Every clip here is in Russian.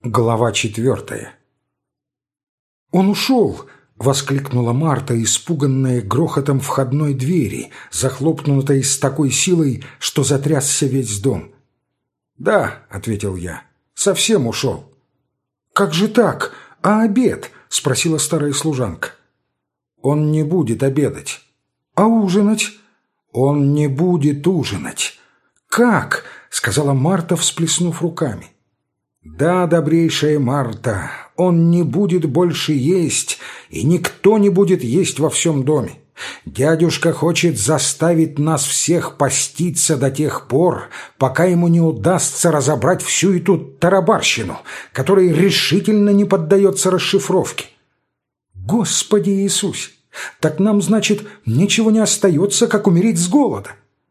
Глава 4. «Он ушел!» — воскликнула Марта, испуганная грохотом входной двери, захлопнутой с такой силой, что затрясся весь дом. «Да», — ответил я, — «совсем ушел». «Как же так? А обед?» — спросила старая служанка. «Он не будет обедать». «А ужинать?» «Он не будет ужинать». «Как?» — сказала Марта, всплеснув руками. «Да, добрейшая Марта, он не будет больше есть, и никто не будет есть во всем доме. Дядюшка хочет заставить нас всех поститься до тех пор, пока ему не удастся разобрать всю эту тарабарщину, которая решительно не поддается расшифровке». «Господи Иисусе! Так нам, значит, ничего не остается, как умереть с голода».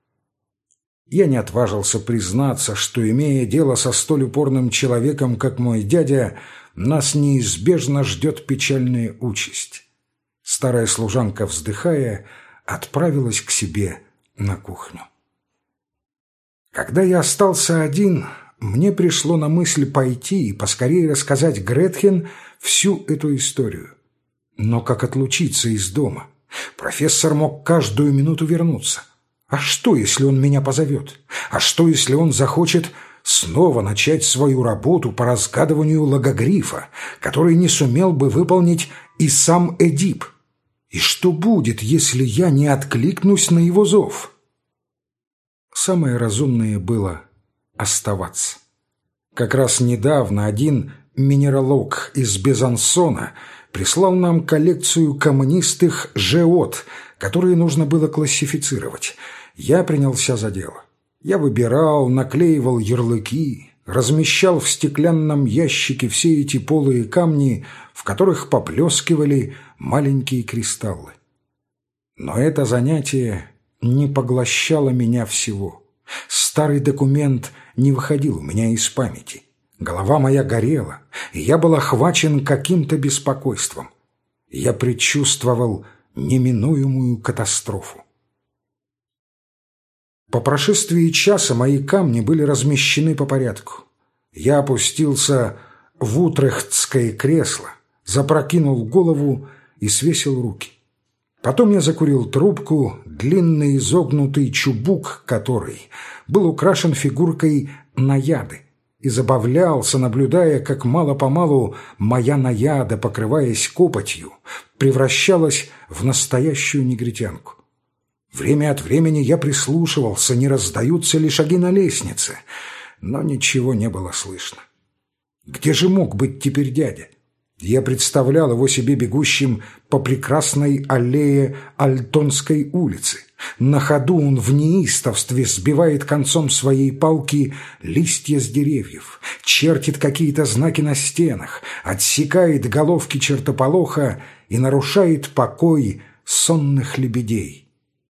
Я не отважился признаться, что, имея дело со столь упорным человеком, как мой дядя, нас неизбежно ждет печальная участь. Старая служанка, вздыхая, отправилась к себе на кухню. Когда я остался один, мне пришло на мысль пойти и поскорее рассказать Гретхен всю эту историю. Но как отлучиться из дома? Профессор мог каждую минуту вернуться. А что, если он меня позовет? А что, если он захочет снова начать свою работу по разгадыванию логогрифа, который не сумел бы выполнить и сам Эдип? И что будет, если я не откликнусь на его зов? Самое разумное было оставаться. Как раз недавно один минералог из Безансона прислал нам коллекцию каменистых жеод, которые нужно было классифицировать. Я принялся за дело. Я выбирал, наклеивал ярлыки, размещал в стеклянном ящике все эти полые камни, в которых поблескивали маленькие кристаллы. Но это занятие не поглощало меня всего. Старый документ не выходил у меня из памяти. Голова моя горела, и я был охвачен каким-то беспокойством. Я предчувствовал неминуемую катастрофу. По прошествии часа мои камни были размещены по порядку. Я опустился в утрехтское кресло, запрокинул голову и свесил руки. Потом я закурил трубку, длинный изогнутый чубук которой был украшен фигуркой наяды, и забавлялся, наблюдая, как мало-помалу моя наяда, покрываясь копотью, превращалась в настоящую негритянку. Время от времени я прислушивался, не раздаются ли шаги на лестнице, но ничего не было слышно. Где же мог быть теперь дядя? Я представлял его себе бегущим по прекрасной аллее Альтонской улицы. На ходу он в неистовстве сбивает концом своей палки листья с деревьев, чертит какие-то знаки на стенах, отсекает головки чертополоха и нарушает покой сонных лебедей.